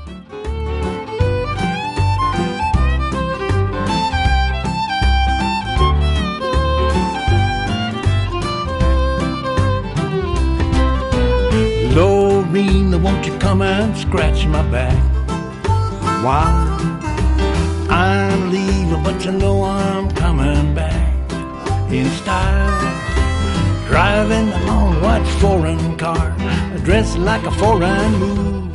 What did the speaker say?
Lorena, won't you come and scratch my back? While I'm leaving, but you know I'm coming back in style. Driving a long white foreign car, dressed like a foreign mood.